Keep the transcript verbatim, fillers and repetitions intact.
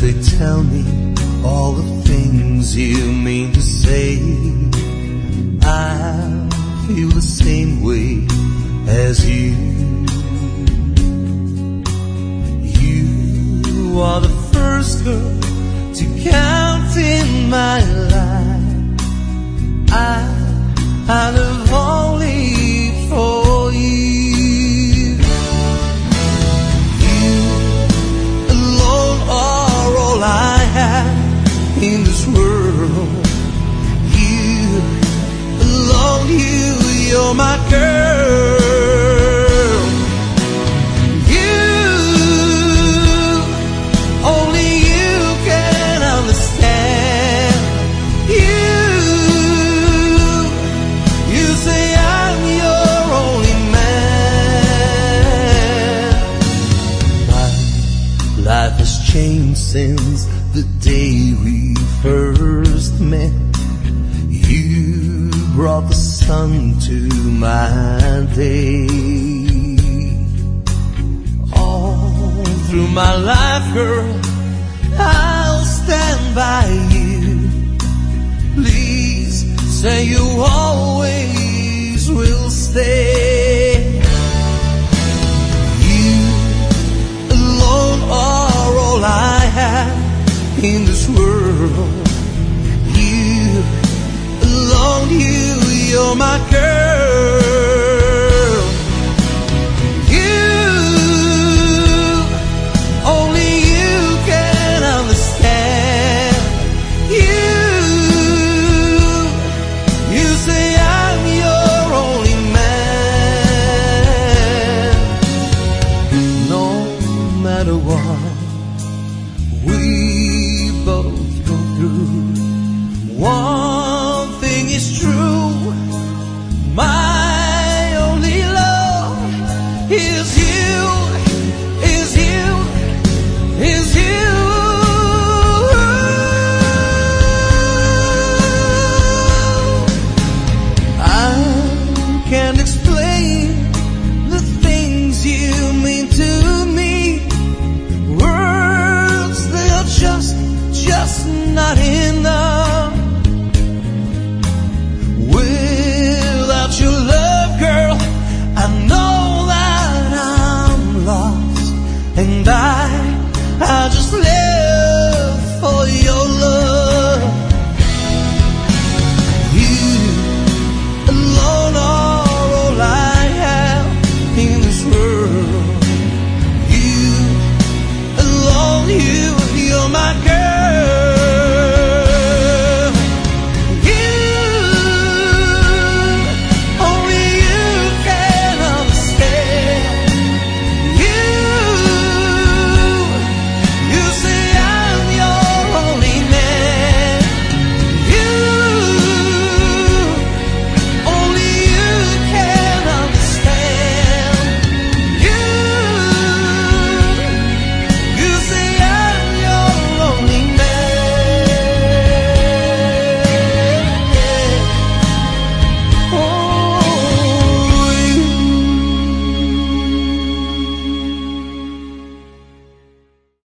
they tell me all the things you mean to say, I feel the same way as you. You are the first girl to count in my life. I, I live only for you. You alone are all I have in this world. You alone, you, you're my girl. Life has changed since the day we first met. You brought the sun to my day. All through my life, girl, I'll stand by you. Please say you always will stay. I have in this world. You alone, you, you're my girl.